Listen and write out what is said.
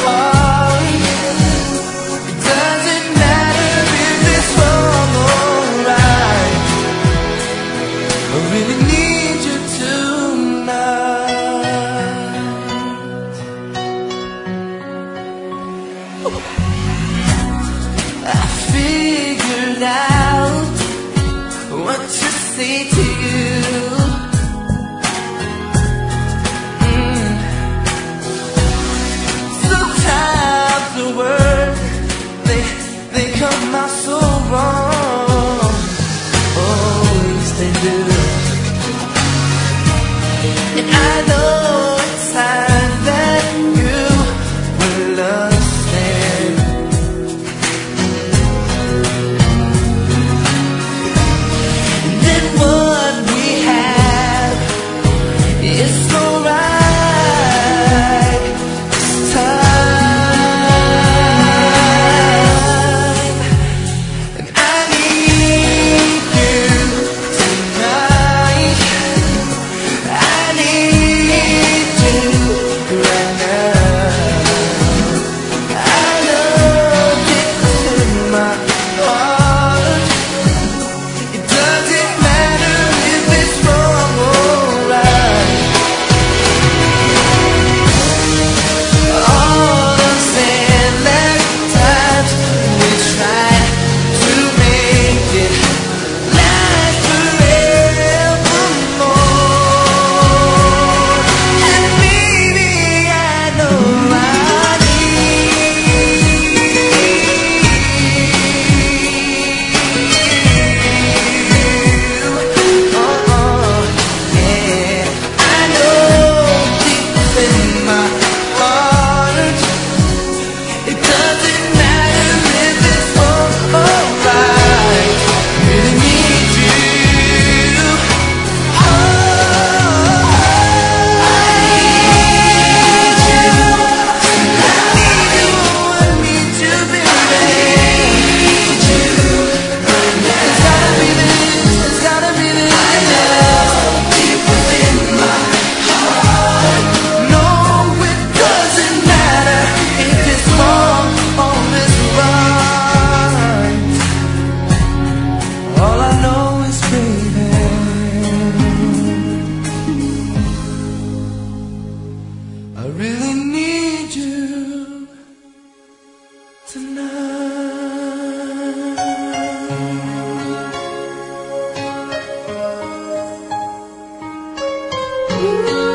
heart. It doesn't matter if it's wrong or right. I really need you tonight. I figured out what to say to you. Sometimes the words, they come out so wrong. Oh, yes they do. And I know it's time that you will understand. And then what we have is so right this time. And I need you tonight. I need you right now. I know it's in my heart. It doesn't matter if it's wrong or right. All those endless times we tried to make it last forevermore. And baby, I know I need you. Yeah. I know deep in my heart, it doesn't matter if it's wrong or right. Really need you. Oh, I need you. I need you, baby. It's gotta be this. It's gotta be this. Deep within my heart. No, it doesn't matter if it's wrong or it's right. All I know is, baby, I really need you tonight.